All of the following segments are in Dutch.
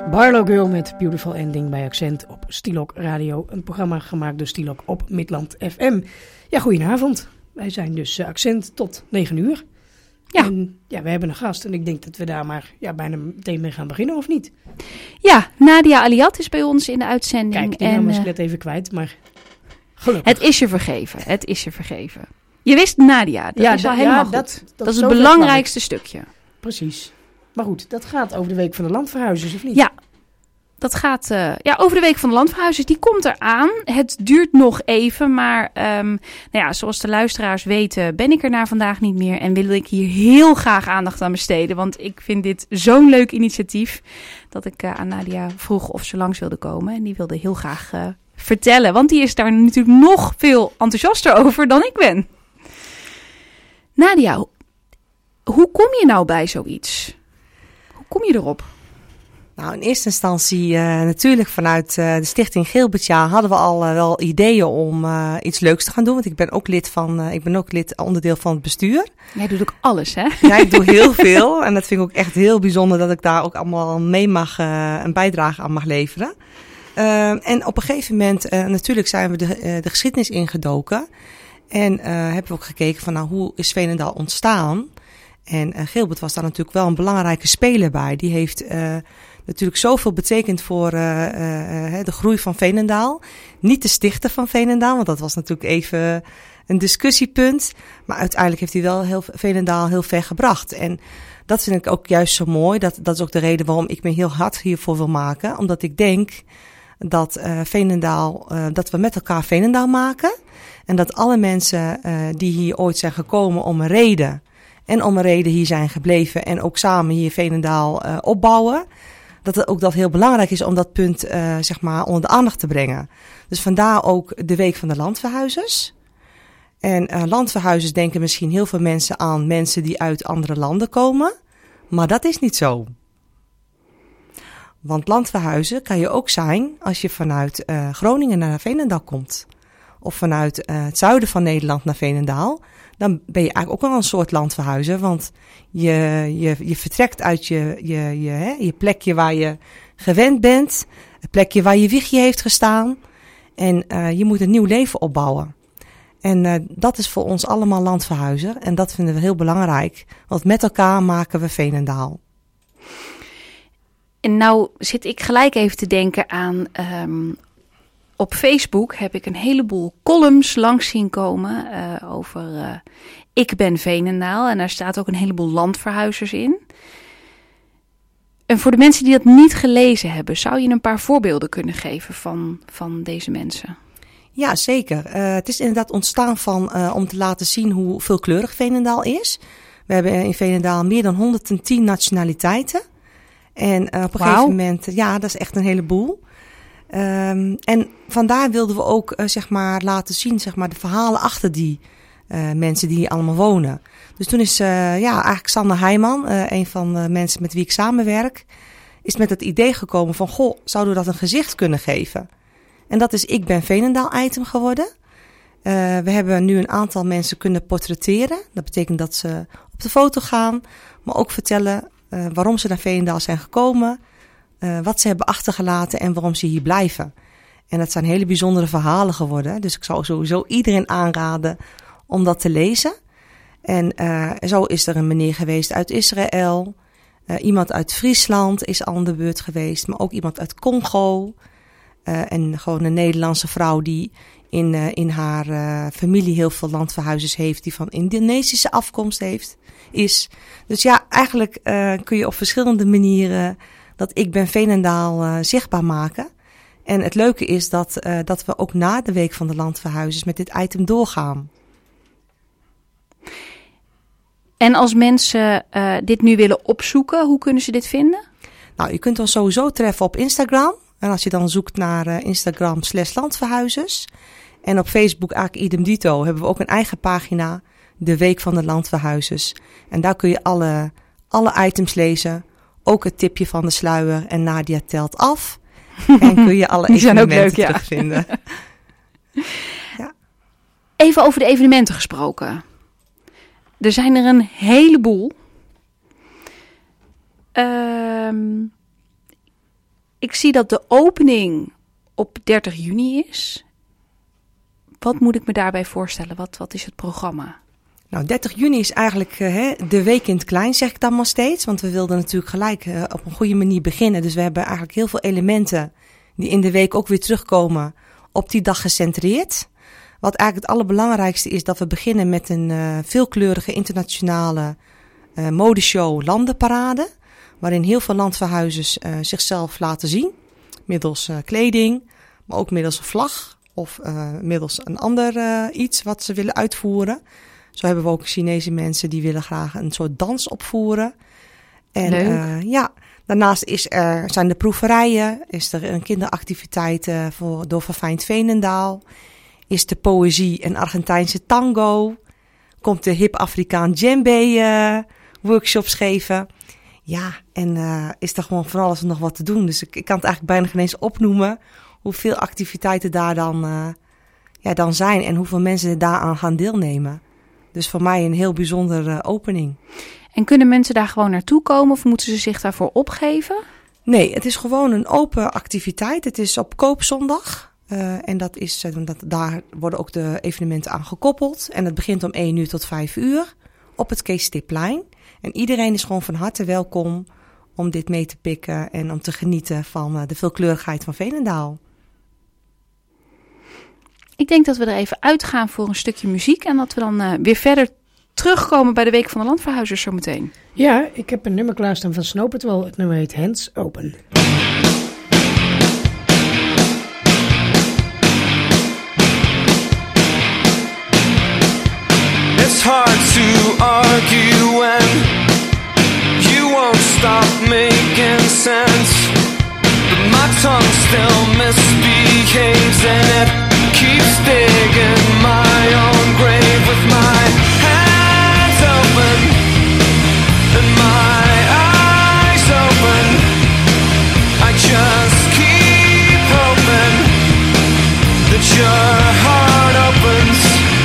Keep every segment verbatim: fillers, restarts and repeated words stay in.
Barlow Girl met Beautiful Ending bij Accent op Stilok Radio. Een programma gemaakt door Stilok op Midland F M. Ja, goedenavond. Wij zijn dus uh, Accent tot negen uur. Ja. En ja, we hebben een gast en ik denk dat we daar maar ja, bijna meteen mee gaan beginnen, of niet? Ja, Nadia Aliat is bij ons in de uitzending. Kijk, die naam was ik net even kwijt, maar gelukkig. Het is je vergeven, het is je vergeven. Je wist Nadia, dat ja, is al da- helemaal ja, goed. Dat, dat, dat is het belangrijkste stukje. Precies. Maar goed, dat gaat over de Week van de Landverhuizers, of niet? Ja, dat gaat uh, ja, over de Week van de Landverhuizers. Die komt eraan. Het duurt nog even, maar um, nou ja, zoals de luisteraars weten ben ik er na vandaag niet meer. En wil ik hier heel graag aandacht aan besteden. Want ik vind dit zo'n leuk initiatief dat ik uh, aan Nadia vroeg of ze langs wilde komen. En die wilde heel graag uh, vertellen, want die is daar natuurlijk nog veel enthousiaster over dan ik ben. Nadia, hoe kom je nou bij zoiets? Hoe kom je erop? Nou, in eerste instantie uh, natuurlijk vanuit uh, de stichting Gilbertja hadden we al uh, wel ideeën om uh, iets leuks te gaan doen. Want ik ben ook lid van, uh, ik ben ook lid onderdeel van het bestuur. Jij doet ook alles, hè? Ja, ik doe heel veel. En dat vind ik ook echt heel bijzonder dat ik daar ook allemaal mee mag, uh, een bijdrage aan mag leveren. Uh, en op een gegeven moment, uh, natuurlijk zijn we de, uh, de geschiedenis ingedoken. En uh, hebben we ook gekeken van nou, hoe is Veenendaal ontstaan? En uh, Gilbert was daar natuurlijk wel een belangrijke speler bij. Die heeft uh, natuurlijk zoveel betekend voor uh, uh, de groei van Veenendaal. Niet de stichter van Veenendaal, want dat was natuurlijk even een discussiepunt. Maar uiteindelijk heeft hij wel heel, Veenendaal heel ver gebracht. En dat vind ik ook juist zo mooi. Dat, dat is ook de reden waarom ik me heel hard hiervoor wil maken. Omdat ik denk dat uh, Veenendaal, uh, dat we met elkaar Veenendaal maken. En dat alle mensen uh, die hier ooit zijn gekomen om een reden en om een reden hier zijn gebleven en ook samen hier Veenendaal uh, opbouwen, dat het ook dat heel belangrijk is om dat punt uh, zeg maar onder de aandacht te brengen. Dus vandaar ook de Week van de Landverhuizers. En uh, landverhuizers denken misschien heel veel mensen aan mensen die uit andere landen komen, maar dat is niet zo. Want landverhuizen kan je ook zijn als je vanuit uh, Groningen naar Veenendaal komt. Of vanuit uh, het zuiden van Nederland naar Veenendaal. Dan ben je eigenlijk ook wel een soort landverhuizer. Want je, je, je vertrekt uit je, je, je, hè, je plekje waar je gewend bent. Het plekje waar je wiegje heeft gestaan. En uh, je moet een nieuw leven opbouwen. En uh, dat is voor ons allemaal landverhuizer. En dat vinden we heel belangrijk. Want met elkaar maken we Veenendaal. En nou zit ik gelijk even te denken aan Um... Op Facebook heb ik een heleboel columns langs zien komen uh, over uh, Ik ben Veenendaal. En daar staat ook een heleboel landverhuizers in. En voor de mensen die dat niet gelezen hebben, zou je een paar voorbeelden kunnen geven van, van deze mensen? Ja, zeker. Uh, het is inderdaad ontstaan van, uh, om te laten zien hoe veelkleurig Veenendaal is. We hebben in Veenendaal meer dan honderdtien nationaliteiten. En uh, op een wow. gegeven moment, ja, dat is echt een heleboel. Um, en vandaar wilden we ook uh, zeg maar laten zien zeg maar, de verhalen achter die uh, mensen die hier allemaal wonen. Dus toen is uh, ja, eigenlijk Sander Heijman, uh, een van de mensen met wie ik samenwerk, is met het idee gekomen van, goh, zouden we dat een gezicht kunnen geven? En dat is Ik ben Veenendaal item geworden. Uh, we hebben nu een aantal mensen kunnen portretteren. Dat betekent dat ze op de foto gaan, maar ook vertellen uh, waarom ze naar Veenendaal zijn gekomen. Uh, wat ze hebben achtergelaten en waarom ze hier blijven. En dat zijn hele bijzondere verhalen geworden. Dus ik zou sowieso iedereen aanraden om dat te lezen. En uh, zo is er een meneer geweest uit Israël. Uh, iemand uit Friesland is al aan de beurt geweest. Maar ook iemand uit Congo. Uh, en gewoon een Nederlandse vrouw die in, uh, in haar uh, familie heel veel landverhuizers heeft. Die van Indonesische afkomst heeft, is. Dus ja, eigenlijk uh, kun je op verschillende manieren dat Ik ben Veenendaal uh, zichtbaar maken. En het leuke is dat, uh, dat we ook na de Week van de Landverhuizers met dit item doorgaan. En als mensen uh, dit nu willen opzoeken, hoe kunnen ze dit vinden? Nou, je kunt ons sowieso treffen op Instagram. En als je dan zoekt naar uh, Instagram slash landverhuizers. En op Facebook eigenlijk idem dito hebben we ook een eigen pagina. De Week van de Landverhuizers. En daar kun je alle, alle items lezen. Ook het tipje van de sluier en Nadia telt af. En kun je alle evenementen leuk, ja. terugvinden. Ja. Even over de evenementen gesproken. Er zijn er een heleboel. Um, ik zie dat de opening op dertig juni is. Wat moet ik me daarbij voorstellen? Wat, wat is het programma? Nou, dertig juni is eigenlijk uh, hè, de week in het klein, zeg ik dan maar steeds. Want we wilden natuurlijk gelijk uh, op een goede manier beginnen. Dus we hebben eigenlijk heel veel elementen die in de week ook weer terugkomen op die dag gecentreerd. Wat eigenlijk het allerbelangrijkste is dat we beginnen met een uh, veelkleurige internationale uh, modeshow Landenparade. Waarin heel veel landverhuizers uh, zichzelf laten zien. Middels uh, kleding, maar ook middels een vlag of uh, middels een ander uh, iets wat ze willen uitvoeren. Zo hebben we ook Chinese mensen die willen graag een soort dans opvoeren. En uh, ja, daarnaast is er, zijn er proeverijen, is er een kinderactiviteit uh, voor, door Verfijnd Veenendaal. Is de poëzie en Argentijnse tango. Komt de hip Afrikaan djembe uh, workshops geven. Ja, en uh, is er gewoon van alles nog wat te doen. Dus ik, ik kan het eigenlijk bijna geen eens opnoemen hoeveel activiteiten daar dan, uh, ja, dan zijn en hoeveel mensen daaraan gaan deelnemen. Dus voor mij een heel bijzondere uh, opening. En kunnen mensen daar gewoon naartoe komen of moeten ze zich daarvoor opgeven? Nee, het is gewoon een open activiteit. Het is op koopzondag. Uh, en dat is, uh, dat, daar worden ook de evenementen aan gekoppeld. En het begint om één uur tot vijf uur op het Kees Stipplein. En iedereen is gewoon van harte welkom om dit mee te pikken en om te genieten van uh, de veelkleurigheid van Veenendaal. Ik denk dat we er even uitgaan voor een stukje muziek en dat we dan uh, weer verder terugkomen bij de Week van de Landverhuizers zometeen. Ja, ik heb een nummer klaarstaan van Snow Patrol. Het nummer heet Hands Open. It's hard to argue when you won't stop making sense. But my tongue still misbehaves and it keeps digging my own grave with my hands open and my eyes open. I just keep hoping that your heart opens.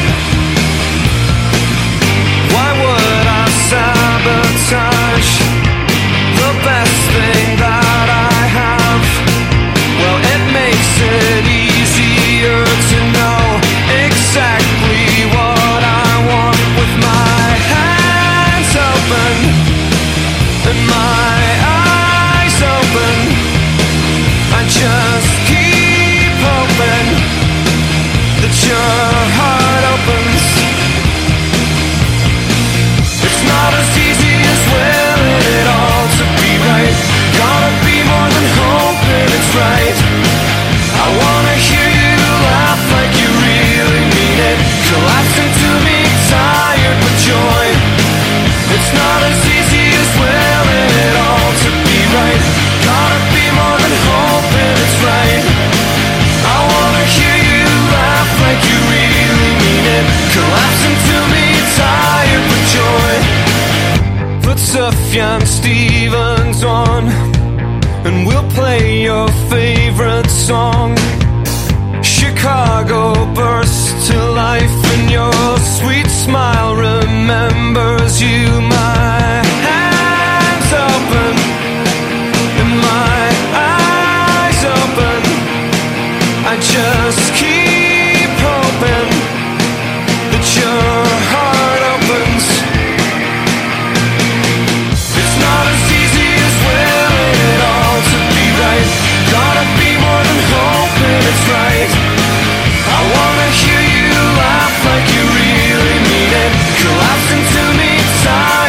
Why would I sabotage the best thing that I have? Well, it makes it easier to know exactly what I want with my hands open and my eyes open. I just keep hoping that your heart opens. It's not as easy as willing it all to be right. Gotta be more than hoping it's right. I wanna hear you laugh like you really mean it. Collapsing to me, tired with joy. It's not as easy as willing it all to be right. Gotta be more than hoping it's right. I wanna hear you laugh like you really mean it. Collapsing to me, tired with joy. Put Sufjan Stevens on and we'll play your favorite song. Chicago bursts to life and your sweet smile remembers you. My hands open and my eyes open. I just keep hoping that your heart opens. It's not as easy as willing it all to be right. Gotta be more than hoping it's right. I wanna hear you laugh like you really mean it. Collapsing to me, tired.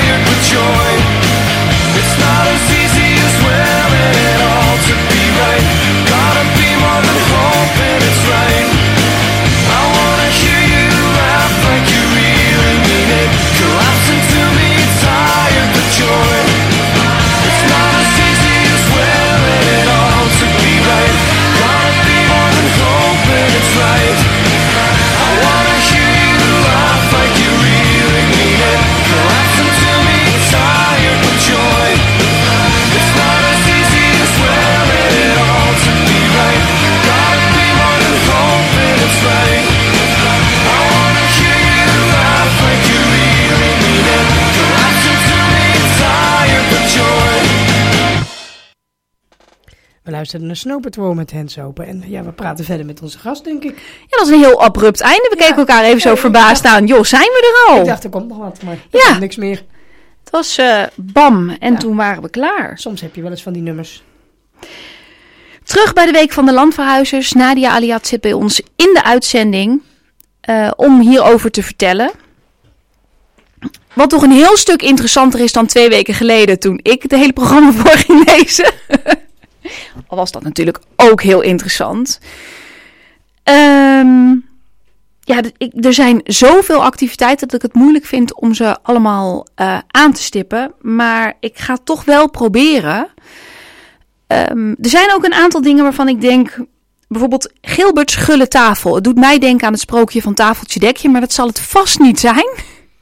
We luisterden naar Snow Patrol met Hands Open. En ja, we praten verder met onze gast, denk ik. Ja, dat is een heel abrupt einde. We ja. keken elkaar even ja, zo verbaasd aan. Joh, zijn we er al? Ik dacht, er komt nog wat, maar er ja. komt niks meer. Het was uh, bam en ja. toen waren we klaar. Soms heb je wel eens van die nummers. Terug bij de Week van de Landverhuizers. Nadia Aliat zit bij ons in de uitzending uh, om hierover te vertellen. Wat toch een heel stuk interessanter is dan twee weken geleden toen ik het hele programma voor ging lezen. Al was dat natuurlijk ook heel interessant. Um, ja, ik, er zijn zoveel activiteiten dat ik het moeilijk vind om ze allemaal uh, aan te stippen. Maar ik ga het toch wel proberen. Um, er zijn ook een aantal dingen waarvan ik denk, bijvoorbeeld Gilbert's gulle tafel. Het doet mij denken aan het sprookje van Tafeltje Dekje, maar dat zal het vast niet zijn.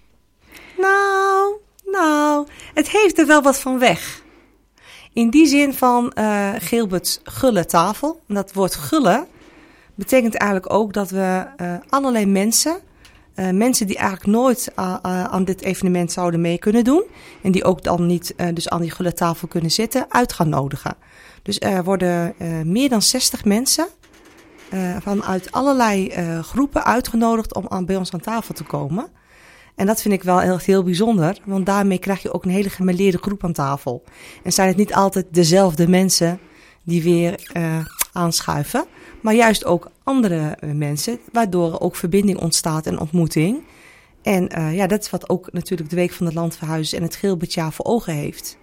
Nou, nou, het heeft er wel wat van weg. In die zin van uh, Gilbert's gulle tafel. En dat woord gulle betekent eigenlijk ook dat we uh, allerlei mensen, uh, mensen die eigenlijk nooit uh, uh, aan dit evenement zouden mee kunnen doen, en die ook dan niet uh, dus aan die gulle tafel kunnen zitten, uit gaan nodigen. Dus er worden uh, meer dan zestig mensen uh, vanuit allerlei uh, groepen uitgenodigd om aan, bij ons aan tafel te komen. En dat vind ik wel heel, heel bijzonder, want daarmee krijg je ook een hele gemêleerde groep aan tafel. En zijn het niet altijd dezelfde mensen die weer uh, aanschuiven, maar juist ook andere uh, mensen, waardoor er ook verbinding ontstaat en ontmoeting. En uh, ja, dat is wat ook natuurlijk de Week van de Landverhuizers en het Gilbertjaar voor ogen heeft.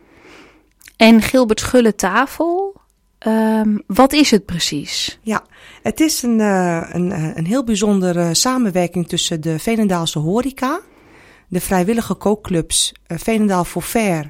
En Gilbert's gulle tafel, um, wat is het precies? Ja, het is een, uh, een, een heel bijzondere samenwerking tussen de Veenendaalse horeca, de vrijwillige kookclubs uh, Veenendaal voor Fair.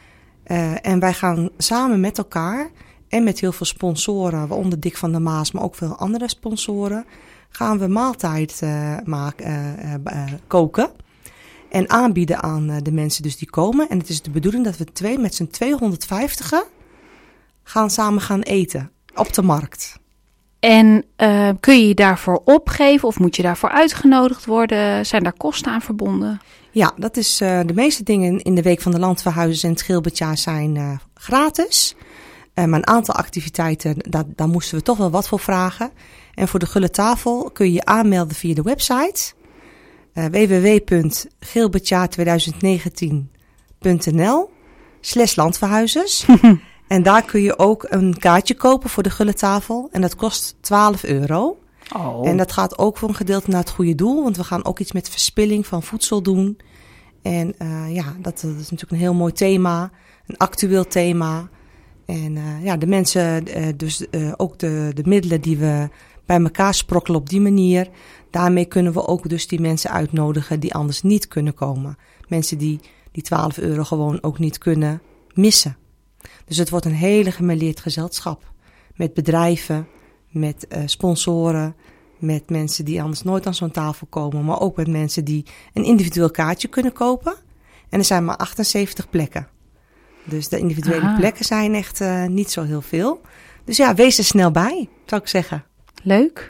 Uh, en wij gaan samen met elkaar en met heel veel sponsoren, waaronder Dick van der Maas, maar ook veel andere sponsoren, gaan we maaltijd uh, maken, uh, uh, uh, koken en aanbieden aan uh, de mensen dus die komen. En het is de bedoeling dat we twee met z'n tweehonderdvijftigen gaan samen gaan eten op de markt. En uh, kun je je daarvoor opgeven of moet je daarvoor uitgenodigd worden? Zijn daar kosten aan verbonden? Ja, dat is uh, de meeste dingen in de Week van de Landverhuizers en het Gilbertjaar zijn uh, gratis. Uh, maar een aantal activiteiten, daar, daar moesten we toch wel wat voor vragen. En voor de gulle tafel kun je je aanmelden via de website uh, w w w punt gilbertjaar tweeduizend negentien punt n l slash landverhuizers. En daar kun je ook een kaartje kopen voor de gulle tafel. En dat kost twaalf euro. Oh. En dat gaat ook voor een gedeelte naar het goede doel. Want we gaan ook iets met verspilling van voedsel doen. En uh, ja, dat, dat is natuurlijk een heel mooi thema. Een actueel thema. En uh, ja, de mensen, uh, dus uh, ook de, de middelen die we bij elkaar sprokkelen op die manier. Daarmee kunnen we ook dus die mensen uitnodigen die anders niet kunnen komen. Mensen die die twaalf euro gewoon ook niet kunnen missen. Dus het wordt een hele gemêleerd gezelschap. Met bedrijven, met uh, sponsoren, met mensen die anders nooit aan zo'n tafel komen. Maar ook met mensen die een individueel kaartje kunnen kopen. En er zijn maar achtenzeventig plekken. Dus de individuele Aha. plekken zijn echt uh, niet zo heel veel. Dus ja, wees er snel bij, zou ik zeggen. Leuk.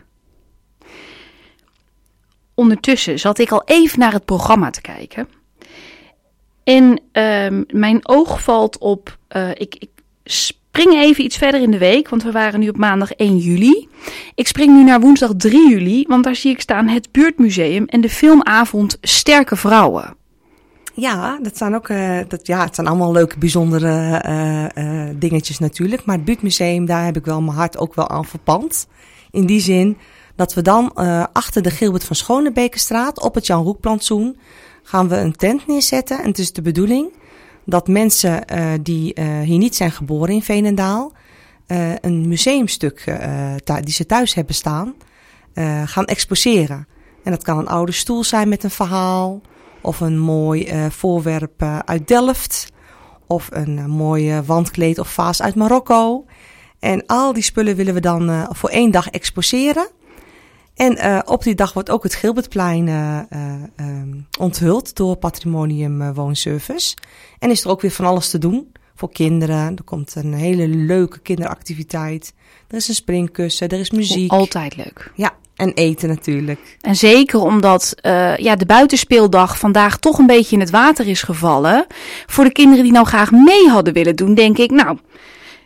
Ondertussen zat ik al even naar het programma te kijken. En uh, mijn oog valt op, uh, ik, ik spring even iets verder in de week, want we waren nu op maandag één juli. Ik spring nu naar woensdag drie juli, want daar zie ik staan het Buurtmuseum en de filmavond Sterke Vrouwen. Ja, dat zijn ook, uh, dat, ja, het zijn allemaal leuke, bijzondere uh, uh, dingetjes natuurlijk. Maar het Buurtmuseum, daar heb ik wel mijn hart ook wel aan verpand. In die zin dat we dan uh, achter de Gilbert van Schonebekerstraat op het Jan Roekplantsoen gaan we een tent neerzetten. En het is de bedoeling dat mensen uh, die uh, hier niet zijn geboren in Veenendaal, uh, een museumstuk uh, th- die ze thuis hebben staan, uh, gaan exposeren. En dat kan een oude stoel zijn met een verhaal, of een mooi uh, voorwerp uh, uit Delft, of een uh, mooi wandkleed of vaas uit Marokko. En al die spullen willen we dan uh, voor één dag exposeren. En uh, op die dag wordt ook het Gilbertplein uh, uh, um, onthuld door Patrimonium uh, Woonservice. En is er ook weer van alles te doen voor kinderen. Er komt een hele leuke kinderactiviteit. Er is een springkussen, er is muziek. Altijd leuk. Ja, en eten natuurlijk. En zeker omdat uh, ja, de buitenspeeldag vandaag toch een beetje in het water is gevallen. Voor de kinderen die nou graag mee hadden willen doen, denk ik, nou,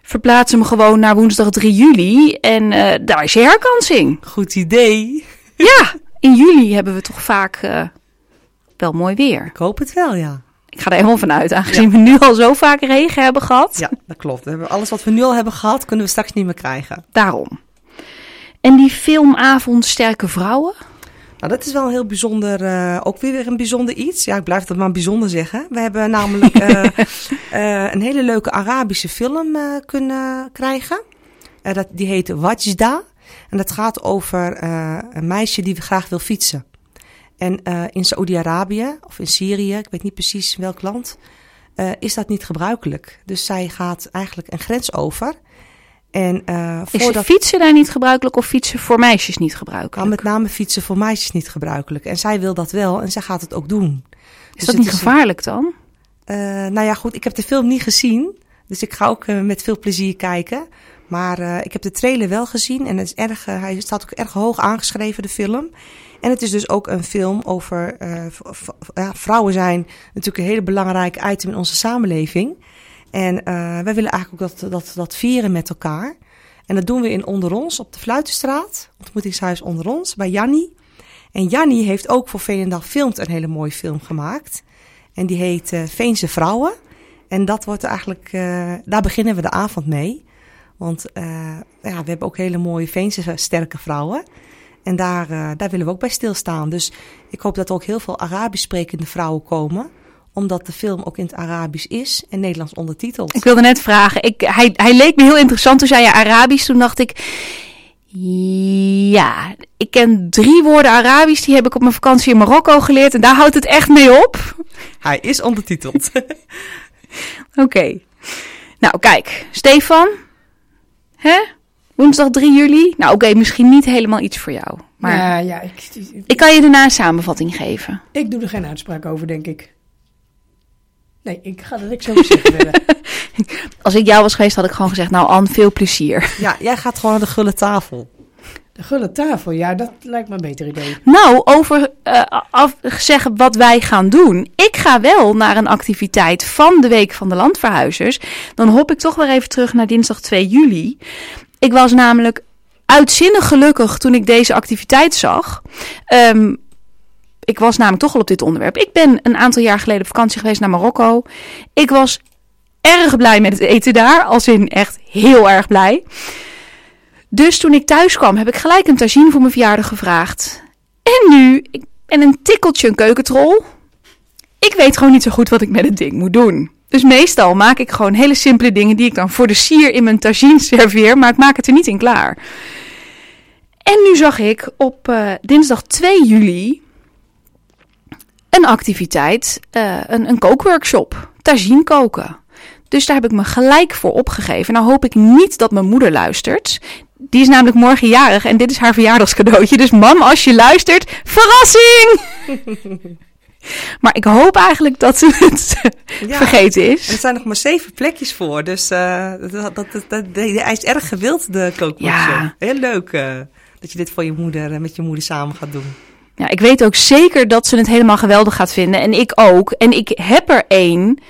verplaats hem gewoon naar woensdag drie juli en uh, daar is je herkansing. Goed idee. Ja, in juli hebben we toch vaak uh, wel mooi weer. Ik hoop het wel, ja. Ik ga er helemaal vanuit, aangezien Ja. we nu al zo vaak regen hebben gehad. Ja, dat klopt. We hebben alles wat we nu al hebben gehad, kunnen we straks niet meer krijgen. Daarom. En die filmavond Sterke Vrouwen? Nou, dat is wel een heel bijzonder, uh, ook weer een bijzonder iets. Ja, ik blijf dat maar bijzonder zeggen. We hebben namelijk uh, uh, een hele leuke Arabische film uh, kunnen krijgen. Uh, dat, die heet Wajda. En dat gaat over uh, een meisje die graag wil fietsen. En uh, in Saoedi-Arabië of in Syrië, ik weet niet precies welk land, uh, is dat niet gebruikelijk. Dus zij gaat eigenlijk een grens over. En, uh, is voordat... fietsen daar niet gebruikelijk of fietsen voor meisjes niet gebruikelijk? Nou, met name fietsen voor meisjes niet gebruikelijk. En zij wil dat wel en zij gaat het ook doen. Is dus dat niet gevaarlijk dan? Uh, nou ja, goed, ik heb de film niet gezien. Dus ik ga ook uh, met veel plezier kijken. Maar uh, ik heb de trailer wel gezien en het is erg, uh, hij staat ook erg hoog aangeschreven, de film. En het is dus ook een film over uh, v- v- ja, vrouwen zijn natuurlijk een hele belangrijk item in onze samenleving. En uh, wij willen eigenlijk ook dat, dat, dat vieren met elkaar. En dat doen we in Onder Ons op de Fluitenstraat, ontmoetingshuis Onder Ons, bij Jannie. En Jannie heeft ook voor Veenendaal Filmt een hele mooie film gemaakt. En die heet uh, Veense Vrouwen. En dat wordt eigenlijk, uh, daar beginnen we de avond mee. Want uh, ja, we hebben ook hele mooie Veense sterke vrouwen. En daar, uh, daar willen we ook bij stilstaan. Dus ik hoop dat er ook heel veel Arabisch sprekende vrouwen komen. Omdat de film ook in het Arabisch is en Nederlands ondertiteld. Ik wilde net vragen. Ik, hij, hij leek me heel interessant. Toen zei je Arabisch. Toen dacht ik, ja, ik ken drie woorden Arabisch. Die heb ik op mijn vakantie in Marokko geleerd. En daar houdt het echt mee op. Hij is ondertiteld. Oké. Okay. Nou, kijk. Stefan. Hè? Woensdag drie juli. Nou, oké, okay, misschien niet helemaal iets voor jou. Maar ja, ja, ik, ik, ik kan je daarna een samenvatting geven. Ik doe er geen uitspraak over, denk ik. Nee, ik ga er niks over zeggen verder. Als ik jou was geweest, had ik gewoon gezegd, nou Ann, veel plezier. Ja, jij gaat gewoon naar de gulle tafel. De gulle tafel, ja, dat lijkt me een beter idee. Nou, over uh, af, zeggen wat wij gaan doen. Ik ga wel naar een activiteit van de Week van de Landverhuizers. Dan hop ik toch weer even terug naar dinsdag twee juli. Ik was namelijk uitzinnig gelukkig toen ik deze activiteit zag. Um, ik was namelijk toch al op dit onderwerp. Ik ben een aantal jaar geleden op vakantie geweest naar Marokko. Ik was erg blij met het eten daar. Als in echt heel erg blij. Dus toen ik thuis kwam, heb ik gelijk een tagine voor mijn verjaardag gevraagd. En nu, ik ben een tikkeltje een keukentrol. Ik weet gewoon niet zo goed wat ik met het ding moet doen. Dus meestal maak ik gewoon hele simpele dingen die ik dan voor de sier in mijn tagine serveer. Maar ik maak het er niet in klaar. En nu zag ik op uh, dinsdag twee juli een activiteit, uh, een, een kookworkshop. Tagine koken. Dus daar heb ik me gelijk voor opgegeven. Nou hoop ik niet dat mijn moeder luistert. Die is namelijk morgen jarig en dit is haar verjaardagscadeautje. Dus mam, als je luistert, verrassing! Maar ik hoop eigenlijk dat ze het ja, vergeten is. Er zijn nog maar zeven plekjes voor. Dus uh, dat, dat, dat, dat, hij is erg gewild, de kookworkshop. Ja. Heel leuk uh, dat je dit voor je moeder, uh, met je moeder samen gaat doen. Ja, ik weet ook zeker dat ze het helemaal geweldig gaat vinden. En ik ook. En ik heb er één.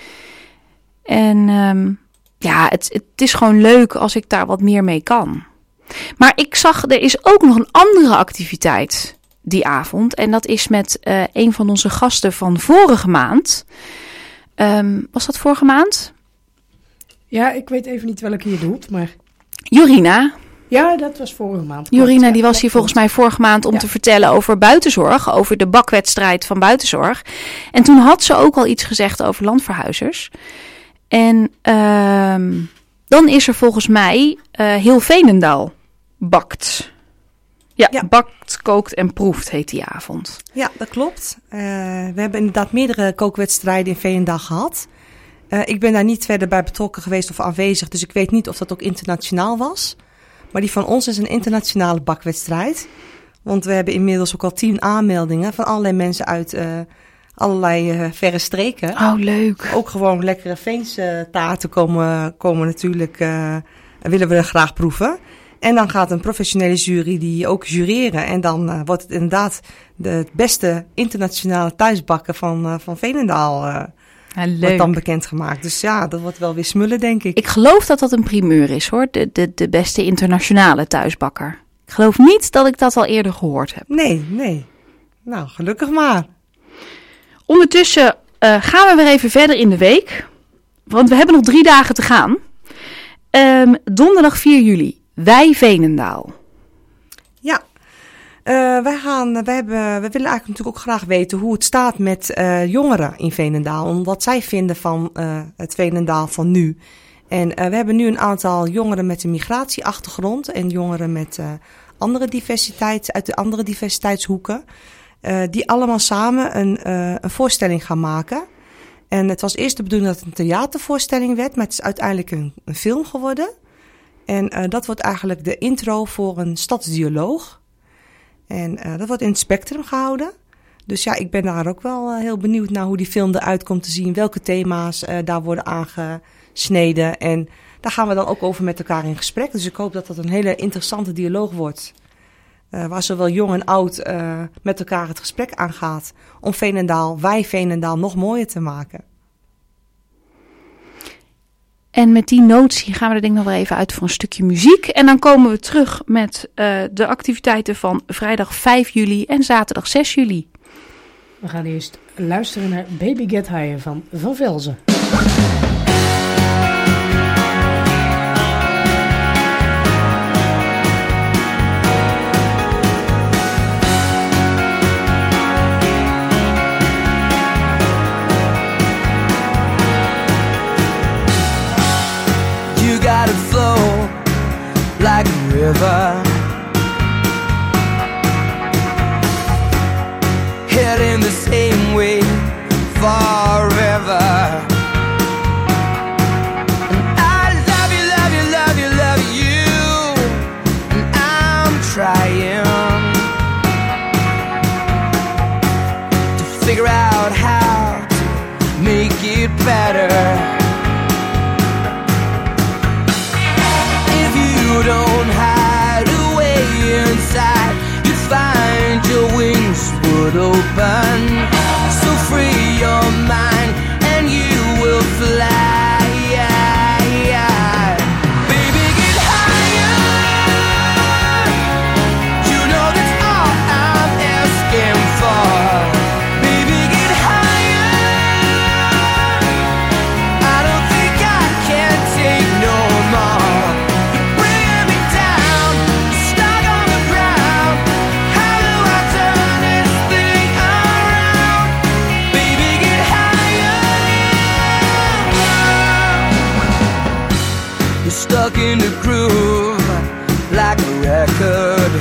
En um, ja, het, het is gewoon leuk als ik daar wat meer mee kan. Maar ik zag, er is ook nog een andere activiteit die avond. En dat is met uh, een van onze gasten van vorige maand. Um, was dat vorige maand? Ja, ik weet even niet welke je doet, maar... Jorina. Ja, dat was vorige maand. Jorina, ja, die was hier volgens mij vorige maand om ja. te vertellen over buitenzorg. Over de bakwedstrijd van buitenzorg. En toen had ze ook al iets gezegd over landverhuizers. En um, dan is er volgens mij uh, heel Veenendaal bakt. Ja, ja, bakt, kookt en proeft heet die avond. Ja, dat klopt. Uh, we hebben inderdaad meerdere kookwedstrijden in Veenendaal gehad. Uh, ik ben daar niet verder bij betrokken geweest of aanwezig, dus ik weet niet of dat ook internationaal was. Maar die van ons is een internationale bakwedstrijd. Want we hebben inmiddels ook al tien aanmeldingen van allerlei mensen uit uh, allerlei uh, verre streken. Oh, leuk. Ook gewoon lekkere Veense taarten komen, komen natuurlijk, uh, willen we graag proeven. En dan gaat een professionele jury die ook jureren. En dan uh, wordt het inderdaad de, het beste internationale thuisbakken van, uh, van Veenendaal uh, Ja, leuk. Wordt dan bekendgemaakt. Dus ja, dat wordt wel weer smullen, denk ik. Ik geloof dat dat een primeur is, hoor. De, de, de beste internationale thuisbakker. Ik geloof niet dat ik dat al eerder gehoord heb. Nee, nee. Nou, gelukkig maar. Ondertussen uh, gaan we weer even verder in de week. Want we hebben nog drie dagen te gaan. Um, donderdag vier juli. Wij Veenendaal. Ja. Uh, wij, gaan, wij, hebben, wij willen eigenlijk natuurlijk ook graag weten hoe het staat met uh, jongeren in Veenendaal. Om wat zij vinden van uh, het Veenendaal van nu. En uh, we hebben nu een aantal jongeren met een migratieachtergrond. En jongeren met uh, andere diversiteit, uit de andere diversiteitshoeken. Uh, die allemaal samen een, uh, een voorstelling gaan maken. En het was eerst de bedoeling dat het een theatervoorstelling werd. Maar het is uiteindelijk een, een film geworden. En uh, dat wordt eigenlijk de intro voor een stadsdialoog. En uh, dat wordt in het Spectrum gehouden. Dus ja, ik ben daar ook wel uh, heel benieuwd naar hoe die film eruit komt te zien. Welke thema's uh, daar worden aangesneden. En daar gaan we dan ook over met elkaar in gesprek. Dus ik hoop dat dat een hele interessante dialoog wordt. Uh, waar zowel jong en oud uh, met elkaar het gesprek aangaat. Om Veenendaal, wij Veenendaal, nog mooier te maken. En met die notie gaan we er denk ik nog wel even uit voor een stukje muziek. En dan komen we terug met uh, de activiteiten van vrijdag vijf juli en zaterdag zes juli. We gaan eerst luisteren naar Baby Get Higher van Van Velzen. Gotta flow like a river, heading the same way forever. And I love you, love you, love you, love you, and I'm trying to figure out how to make it better. You don't hide away inside, you find your wings would open. So free your mind and you will fly. Baby, get higher. You know that's all I'm asking for. Baby, get higher. I don't think I can take no more. Stuck in the groove like a record.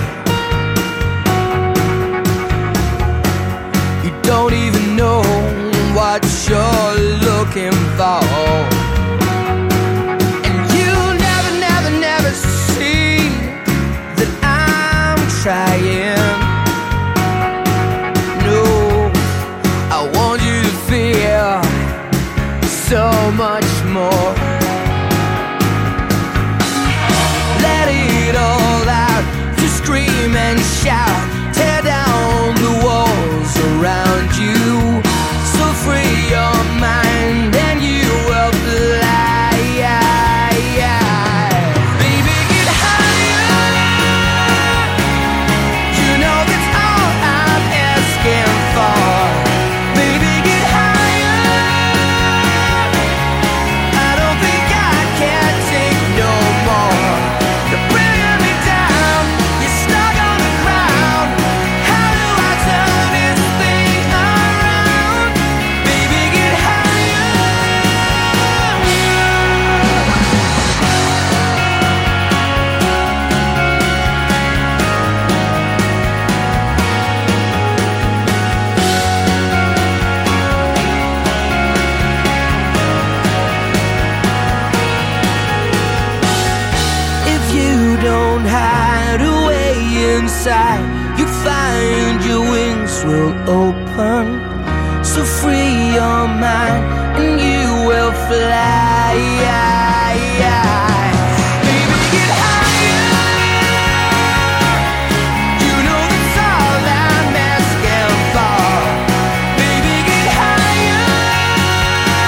You don't even know what you're looking for. And you never, never, never see that I'm trying. No, I want you to feel so much more. It all out, to scream and shout, tear down the walls around you. So free your mind and you will fly. Baby, get higher. You know that's all I'm asking for. Baby, get higher. I don't think I can take no more. You find your wings will open. So free your mind and you will fly. Baby, get higher. You know that's all I'm asking for. Baby, get higher.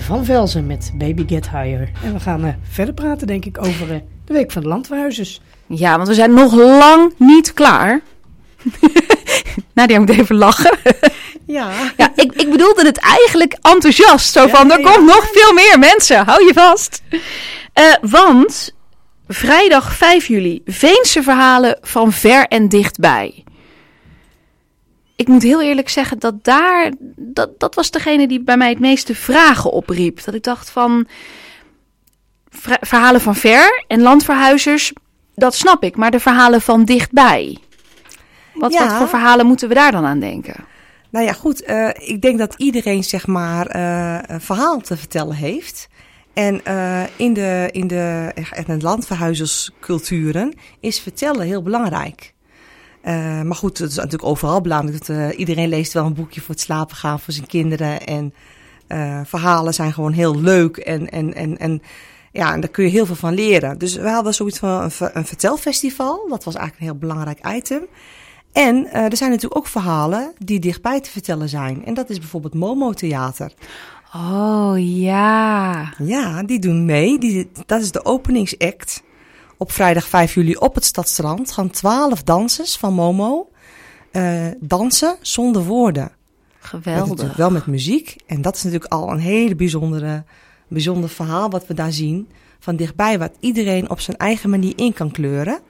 Van Velzen met Baby Get Higher. En we gaan uh, verder praten, denk ik, over uh, de Week van de Landverhuizers. Ja, want we zijn nog lang niet klaar. Nadia moet even lachen. Ja. ja ik, ik bedoelde het eigenlijk enthousiast. Zo van, ja, er ja. komt nog veel meer mensen. Hou je vast. Uh, want vrijdag vijf juli, Veense verhalen van ver en dichtbij. Ik moet heel eerlijk zeggen dat daar, dat, dat was degene die bij mij het meeste vragen opriep. Dat ik dacht van, verhalen van ver en landverhuizers, dat snap ik. Maar de verhalen van dichtbij, wat, Ja. wat voor verhalen moeten we daar dan aan denken? Nou ja, goed. Uh, ik denk dat iedereen, zeg maar, uh, een verhaal te vertellen heeft. En uh, in de, in de, in de landverhuizersculturen is vertellen heel belangrijk. Uh, maar goed, het is natuurlijk overal belangrijk. Dat, uh, iedereen leest wel een boekje voor het slapen gaan voor zijn kinderen. En uh, verhalen zijn gewoon heel leuk. En, en, en, en, ja, en daar kun je heel veel van leren. Dus we hadden zoiets van een, een vertelfestival. Dat was eigenlijk een heel belangrijk item. En uh, er zijn natuurlijk ook verhalen die dichtbij te vertellen zijn. En dat is bijvoorbeeld Momo Theater. Oh ja. Ja, die doen mee. Die, dat is de openingsact. Op vrijdag vijf juli op het Stadstrand gaan twaalf dansers van Momo uh, dansen zonder woorden. Geweldig. Met natuurlijk wel met muziek. En dat is natuurlijk al een hele bijzondere, bijzonder verhaal wat we daar zien. Van dichtbij, wat iedereen op zijn eigen manier in kan kleuren.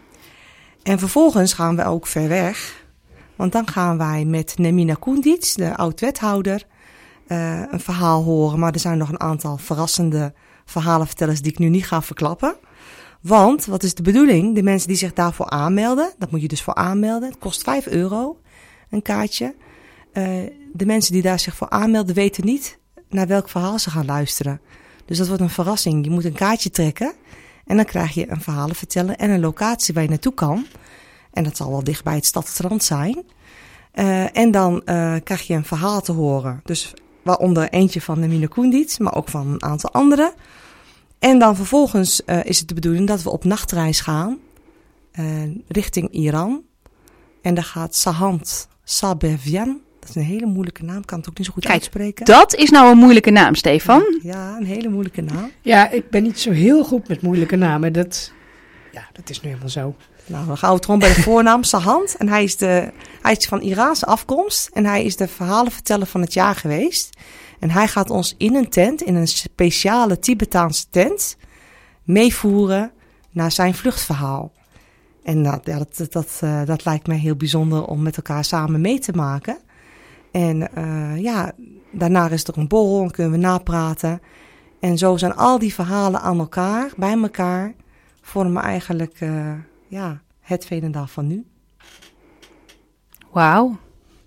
En vervolgens gaan we ook ver weg. Want dan gaan wij met Nemina Kundic, de oud-wethouder, uh, een verhaal horen. Maar er zijn nog een aantal verrassende verhalenvertellers die ik nu niet ga verklappen. Want, wat is de bedoeling? De mensen die zich daarvoor aanmelden, dat moet je dus voor aanmelden. Het kost vijf euro, een kaartje. Uh, de mensen die daar zich voor aanmelden weten niet naar welk verhaal ze gaan luisteren. Dus dat wordt een verrassing. Je moet een kaartje trekken en dan krijg je een verhalen vertellen en een locatie waar je naartoe kan. En dat zal wel dicht bij het Stadstrand zijn. Uh, en dan uh, krijg je een verhaal te horen. Dus waaronder eentje van Nemina Kundic, maar ook van een aantal anderen. En dan vervolgens uh, is het de bedoeling dat we op nachtreis gaan uh, richting Iran. En daar gaat Sahand Sabevian, dat is een hele moeilijke naam, kan het ook niet zo goed Kijk, uitspreken. Dat is nou een moeilijke naam, Stefan. Ja, een hele moeilijke naam. Ja, ik ben niet zo heel goed met moeilijke namen. Dat, ja, dat is nu helemaal zo. Nou, dan gaan we het gewoon bij de voornaam Sahand. En hij is, de, hij is van Iraanse afkomst en hij is de verhalenverteller van het jaar geweest. En hij gaat ons in een tent, in een speciale Tibetaanse tent, meevoeren naar zijn vluchtverhaal. En nou, ja, dat, dat, uh, dat lijkt mij heel bijzonder om met elkaar samen mee te maken. En uh, ja, daarna is er een borrel en kunnen we napraten. En zo zijn al die verhalen aan elkaar, bij elkaar, vormen eigenlijk uh, ja, het Veenendaal van nu. Wauw.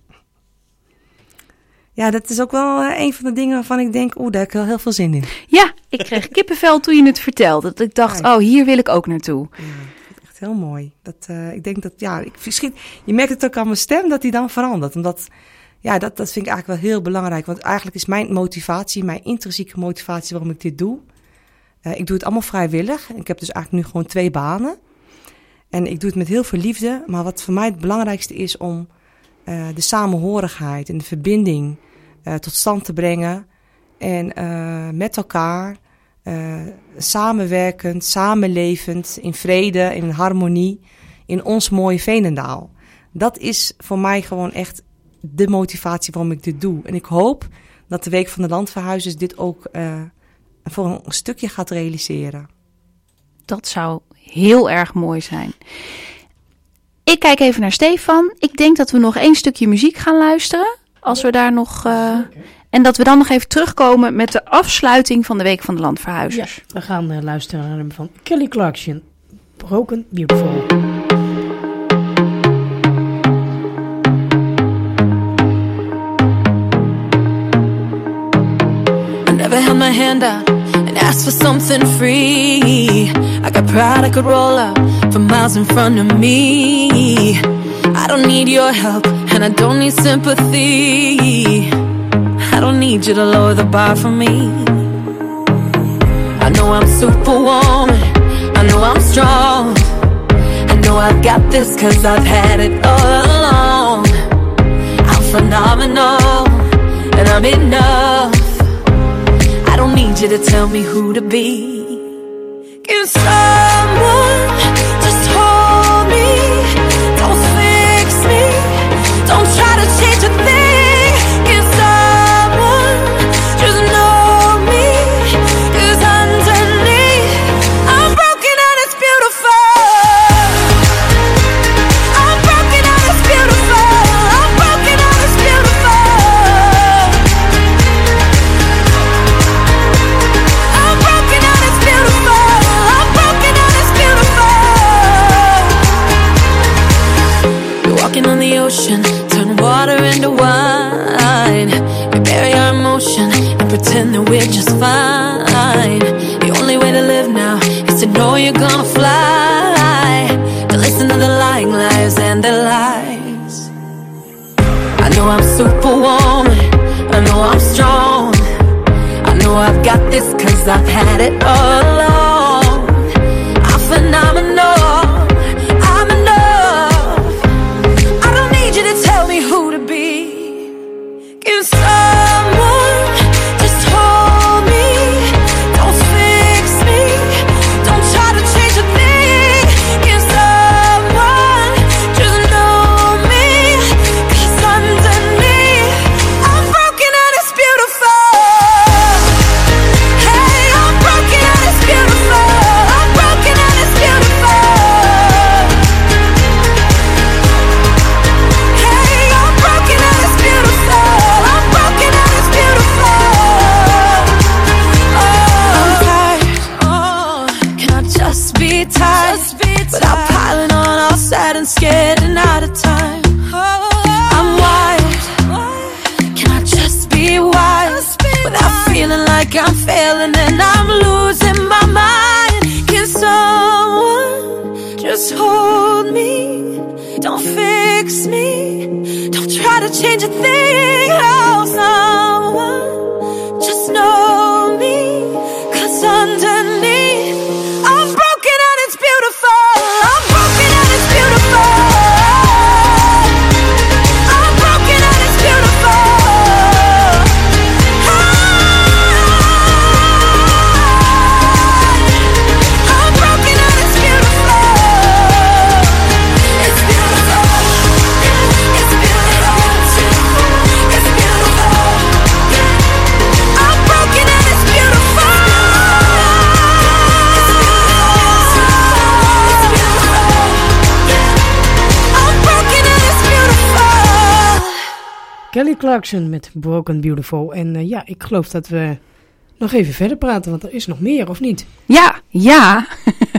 Ja, dat is ook wel uh, een van de dingen waarvan ik denk, oeh, daar heb ik wel heel veel zin in. Ja, ik kreeg kippenvel toen je het vertelde. Dat ik dacht, oh, hier wil ik ook naartoe. Ja, echt heel mooi. Dat, uh, ik denk dat, ja, ik verschiet, je merkt het ook aan mijn stem dat die dan verandert. Omdat, ja, dat, dat vind ik eigenlijk wel heel belangrijk. Want eigenlijk is mijn motivatie, mijn intrinsieke motivatie waarom ik dit doe. Uh, ik doe het allemaal vrijwillig. Ik heb dus eigenlijk nu gewoon twee banen. En ik doe het met heel veel liefde. Maar wat voor mij het belangrijkste is om uh, de samenhorigheid en de verbinding uh, tot stand te brengen. En uh, met elkaar, uh, samenwerkend, samenlevend, in vrede, in harmonie, in ons mooie Veenendaal. Dat is voor mij gewoon echt de motivatie waarom ik dit doe. En ik hoop dat de Week van de Landverhuizers dit ook uh, voor een stukje gaat realiseren. Dat zou heel erg mooi zijn. Ik kijk even naar Stefan. Ik denk dat we nog één stukje muziek gaan luisteren. Als we daar nog... Uh, en dat we dan nog even terugkomen met de afsluiting van de Week van de Landverhuizers. Ja, we gaan uh, luisteren naar hem van Kelly Clarkson. Broken Beautiful. I never held my hand out and asked for something free. I got pride I could roll up for miles in front of me. I don't need your help and I don't need sympathy. I don't need you to lower the bar for me. I know I'm superwoman, I know I'm strong. I know I've got this cause I've had it all along. I'm phenomenal and I'm enough. I you to tell me who to be. Can someone just hold me? Don't fix me. Don't try to change a thing. Can someone just know me? 'Cause underneath I'm broken and it's beautiful. I'm broken and it's beautiful. I'm broken and it's beautiful. I'm broken and it's beautiful. I'm broken and it's beautiful. You're walking on the ocean, turn water into wine. We bury our emotion and pretend that we're just fine. The only way to live now is to know you're gonna fly. To listen to the lying lies and their lies. I know I'm superwoman, I know I'm strong. I know I've got this 'cause I've had it all along. I'm phenomenal, I'm enough. I don't need you to tell me who to be. Can someone just hold me? Don't fix me. Don't try to change a thing. Can someone just know me? 'Cause underneath I'm broken and it's beautiful. Hey, I'm broken and it's beautiful. I'm broken and it's beautiful. Hey, I'm broken and it's beautiful. I'm broken and it's beautiful. Oh, I'm tired. Oh, can I just be tired? Without piling on, all sad and scared and out of time. I'm wired. Can I just be wise? Without feeling like I'm failing and I'm losing my mind. Can someone just hold me? Don't fix me. Don't try to change a thing. Oh, someone just know me. 'Cause underneath I'm broken and it's beautiful. I'm broken and it's beautiful. I'm broken and it's beautiful. I'm broken and it's beautiful. It's beautiful. It's beautiful. It's beautiful. I'm broken and it's beautiful. I'm broken and it's beautiful. Kelly Clarkson met Broken Beautiful. En uh, ja, ik geloof dat we nog even verder praten, want er is nog meer, of niet? Ja, ja.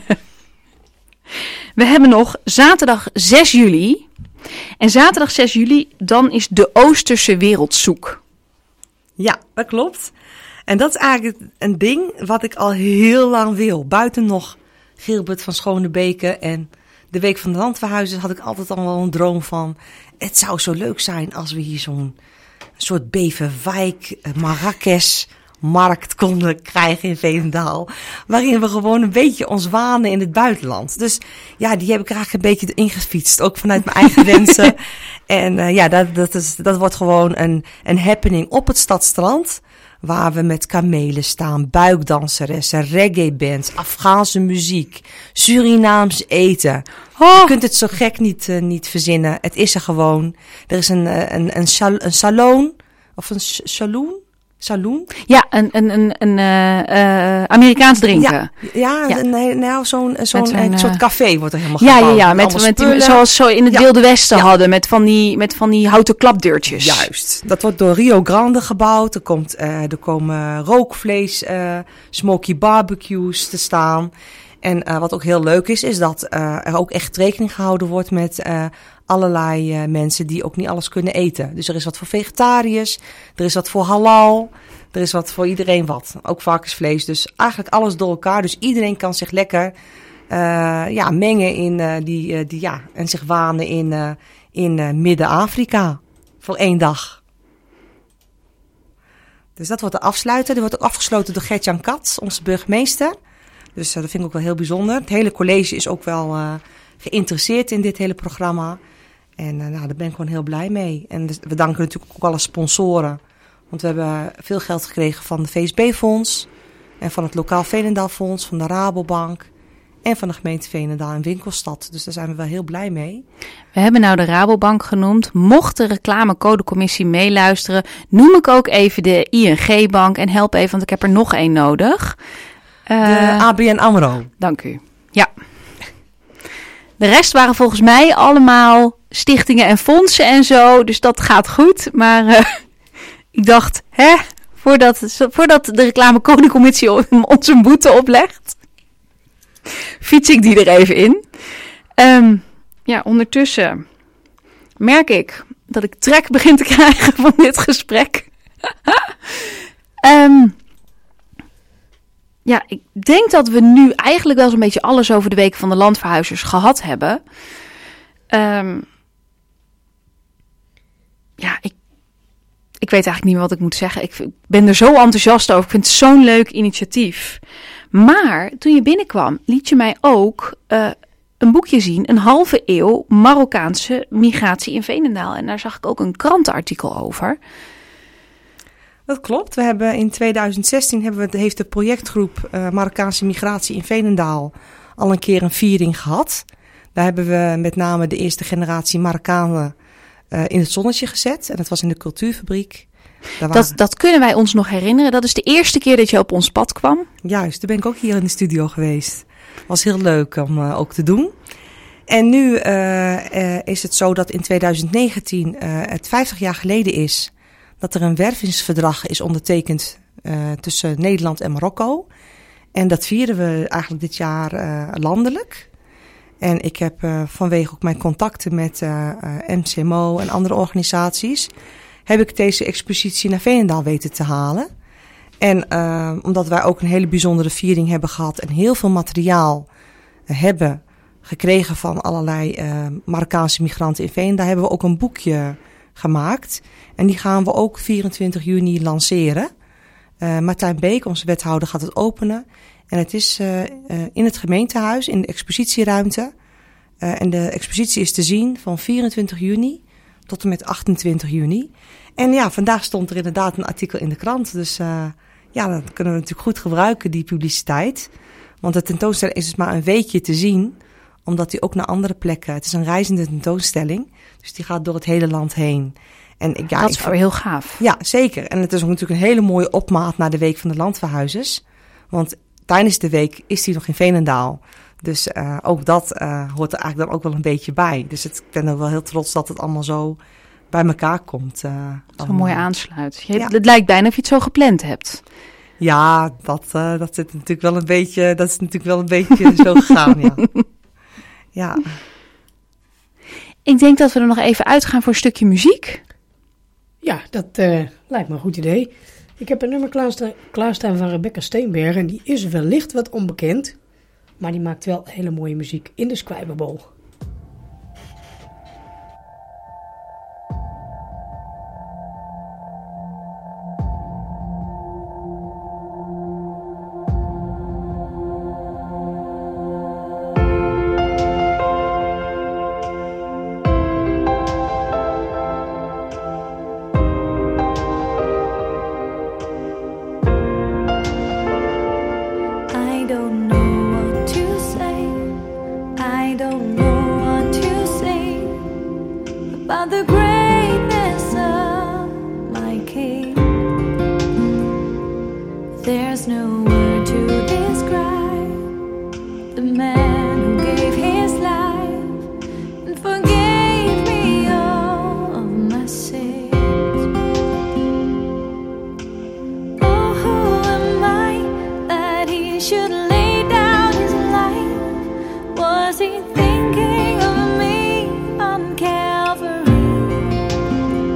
We hebben nog zaterdag zes juli. En zaterdag zes juli, dan is de Oosterse wereld zoek. Ja, dat klopt. En dat is eigenlijk een ding wat ik al heel lang wil. Buiten nog Gilbert van Schonebeke en de Week van de Landverhuizers had ik altijd al wel een droom van. Het zou zo leuk zijn als we hier zo'n soort Beverwijk, Marrakesh markt konden krijgen in Veenendaal. Waarin we gewoon een beetje ons wanen in het buitenland. Dus ja, die heb ik eigenlijk een beetje ingefietst. Ook vanuit mijn eigen wensen. En uh, ja, dat, dat, is, dat wordt gewoon een, een happening op het Stadstrand. Waar we met kamelen staan, buikdanseressen, reggae-bands, Afghaanse muziek, Surinaams eten. Oh. Je kunt het zo gek niet, uh, niet verzinnen. Het is er gewoon. Er is een, een, een, sal- een salon, of een saloon? Saloon? Ja, een, een, een, een uh, uh, Amerikaans drinken. Ja, ja, Ja. Nee, nou, zo'n, zo'n, zo'n, een uh, soort café wordt er helemaal Ja, ja, gebouwd. ja. Met, Allemaal met die, spullen. zoals zo in het Ja. Wilde Westen Ja. hadden. Met van, die, met van die houten klapdeurtjes. Juist. Dat wordt door Rio Grande gebouwd. Er, komt, uh, er komen rookvlees, uh, smoky barbecues te staan. En uh, wat ook heel leuk is, is dat uh, er ook echt rekening gehouden wordt met uh, allerlei uh, mensen die ook niet alles kunnen eten. Dus er is wat voor vegetariërs, er is wat voor halal, er is wat voor iedereen wat. Ook varkensvlees, dus eigenlijk alles door elkaar. Dus iedereen kan zich lekker uh, ja, mengen in uh, die, uh, die, ja, en zich wanen in, uh, in uh, Midden-Afrika voor één dag. Dus dat wordt de afsluiter. Die wordt ook afgesloten door Gert-Jan Katz, onze burgemeester. Dus uh, dat vind ik ook wel heel bijzonder. Het hele college is ook wel uh, geïnteresseerd in dit hele programma. En uh, nou, daar ben ik gewoon heel blij mee. En dus, we danken natuurlijk ook alle sponsoren. Want we hebben veel geld gekregen van de V S B-fonds. En van het Lokaal Veenendaalfonds, van de Rabobank en van de gemeente Veenendaal en Winkelstad. Dus daar zijn we wel heel blij mee. We hebben nou de Rabobank genoemd. Mocht de reclamecodecommissie meeluisteren, noem ik ook even de I N G-bank en help even, want ik heb er nog één nodig. Uh, de A B N AMRO. Dank u. Ja. De rest waren volgens mij allemaal stichtingen en fondsen en zo, dus dat gaat goed. Maar uh, ik dacht, hè, voordat, voordat de reclamecodecommissie ons een boete oplegt, fiets ik die er even in. Um, ja, ondertussen merk ik dat ik trek begin te krijgen van dit gesprek. um, ja, ik denk dat we nu eigenlijk wel zo'n beetje alles over de Week van de Landverhuizers gehad hebben. Um, ja, ik, ik weet eigenlijk niet meer wat ik moet zeggen. Ik ben er zo enthousiast over. Ik vind het zo'n leuk initiatief. Maar toen je binnenkwam, liet je mij ook uh, een boekje zien. Een halve eeuw Marokkaanse migratie in Veenendaal. En daar zag ik ook een krantenartikel over. Dat klopt. We hebben in tweeduizend zestien hebben we, heeft de projectgroep uh, Marokkaanse migratie in Veenendaal al een keer een viering gehad. Daar hebben we met name de eerste generatie Marokkanen uh, in het zonnetje gezet. En dat was in de cultuurfabriek. Dat, waren... dat kunnen wij ons nog herinneren. Dat is de eerste keer dat je op ons pad kwam. Juist, toen ben ik ook hier in de studio geweest. Was heel leuk om uh, ook te doen. En nu uh, uh, is het zo dat in tweeduizend negentien uh, het vijftig jaar geleden is dat er een wervingsverdrag is ondertekend uh, tussen Nederland en Marokko. En dat vieren we eigenlijk dit jaar uh, landelijk. En ik heb uh, vanwege ook mijn contacten met uh, uh, M C M O en andere organisaties, heb ik deze expositie naar Veenendaal weten te halen. En uh, omdat wij ook een hele bijzondere viering hebben gehad en heel veel materiaal uh, hebben gekregen van allerlei uh, Marokkaanse migranten in Veenendaal, hebben we ook een boekje gemaakt. En die gaan we ook vierentwintig juni lanceren. Uh, Martijn Beek, onze wethouder, gaat het openen. En het is uh, uh, in het gemeentehuis, in de expositieruimte. Uh, en de expositie is te zien van vierentwintig juni tot en met achtentwintig juni. En ja, vandaag stond er inderdaad een artikel in de krant. Dus uh, ja, dat kunnen we natuurlijk goed gebruiken, die publiciteit. Want de tentoonstelling is dus maar een weekje te zien, omdat die ook naar andere plekken... Het is een reizende tentoonstelling, dus die gaat door het hele land heen. En ik, ja, dat is ik, voor heel gaaf. Ja, zeker. En het is ook natuurlijk een hele mooie opmaat naar de Week van de Landverhuizers. Want tijdens de week is die nog in Veenendaal. Dus uh, ook dat uh, hoort er eigenlijk dan ook wel een beetje bij. Dus het, ik ben er wel heel trots dat het allemaal zo bij elkaar komt. Uh, Zo'n mooie aansluit. Je hebt, ja. Het lijkt bijna of je het zo gepland hebt. Ja, dat, uh, dat, zit natuurlijk wel een beetje, dat is natuurlijk wel een beetje zo gegaan, ja. Ja. Ik denk dat we er nog even uitgaan voor een stukje muziek. Ja, dat uh, lijkt me een goed idee. Ik heb een nummer klaarstaan, klaarstaan van Rebecca Steenberg. En die is wellicht wat onbekend. Maar die maakt wel hele mooie muziek in de Squibable.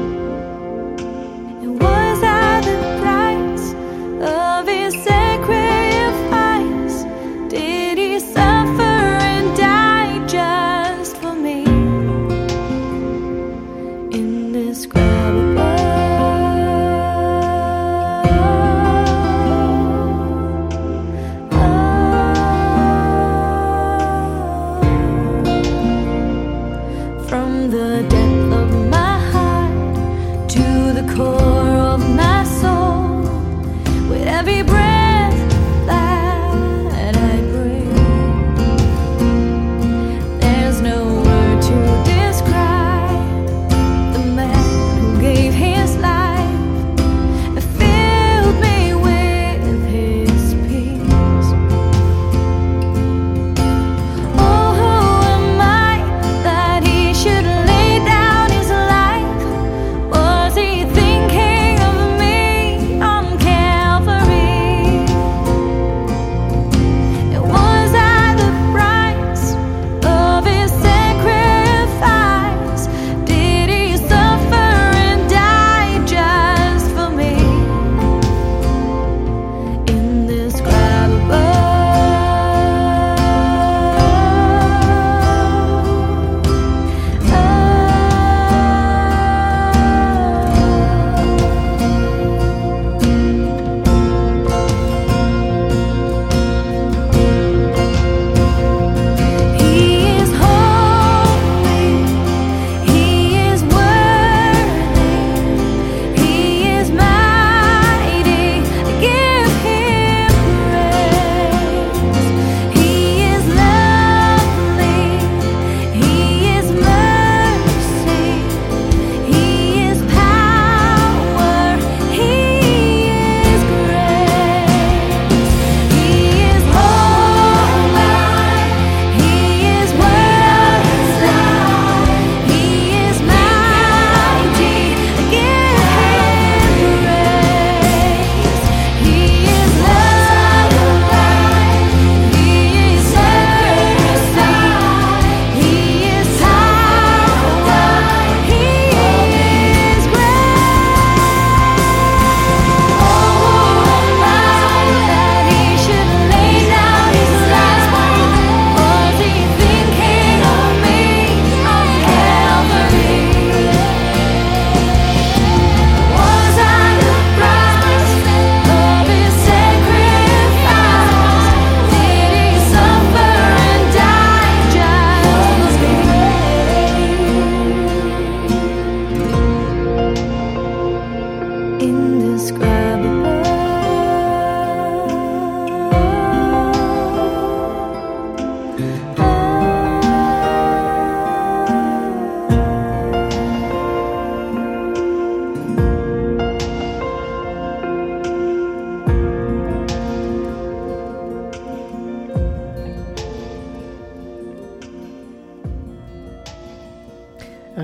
Was I the price of his sacred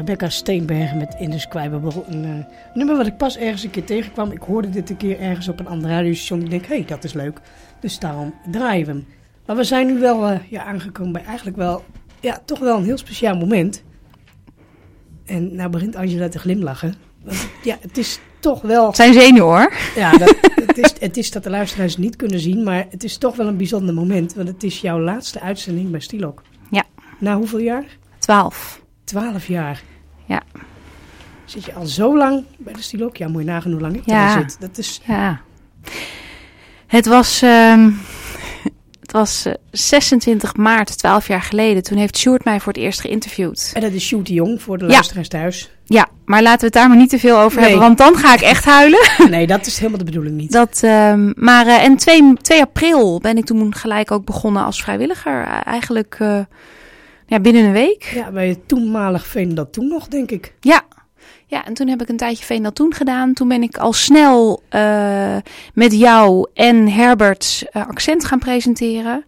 Rebecca Steenbergen met Indescribable. Een uh, nummer wat ik pas ergens een keer tegenkwam. Ik hoorde dit een keer ergens op een ander radiostation. Ik denk, hé, hey, dat is leuk. Dus daarom draaien we hem. Maar we zijn nu wel uh, ja, aangekomen bij eigenlijk wel, ja, toch wel een heel speciaal moment. En nou begint Angela te glimlachen. Want, ja, het is toch wel... Zijn zenuwen hoor. Ja, dat, het, is, het is dat de luisteraars het niet kunnen zien, maar het is toch wel een bijzonder moment. Want het is jouw laatste uitzending bij Stilok. Ja. Na hoeveel jaar? Twaalf. Twaalf jaar. Ja. Zit je al zo lang bij de Stilok? Ja, moet je nagaan hoe lang ik ja. daar zit. Dat is... Ja. Het was... Um... Het was uh, zesentwintig maart, twaalf jaar geleden. Toen heeft Sjoerd mij voor het eerst geïnterviewd. En dat is Sjoerd de Jong voor de ja. luisteraars thuis. Ja, maar laten we het daar maar niet te veel over nee. hebben. Want dan ga ik echt huilen. Nee, dat is helemaal de bedoeling niet. Dat, um, maar uh, en twee april ben ik toen gelijk ook begonnen als vrijwilliger. Uh, eigenlijk uh, ja, binnen een week. Ja, bij het toenmalig Veenendaal Toen nog, denk ik. Ja. Ja, en toen heb ik een tijdje Veenendaal Toen gedaan. Toen ben ik al snel uh, met jou en Herbert uh, Accent gaan presenteren.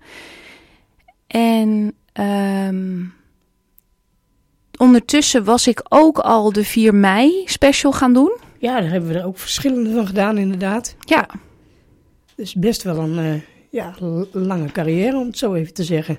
En um, ondertussen was ik ook al de vier mei special gaan doen. Ja, daar hebben we er ook verschillende van gedaan, inderdaad. Ja. Dus best wel een uh, ja, l- lange carrière, om het zo even te zeggen.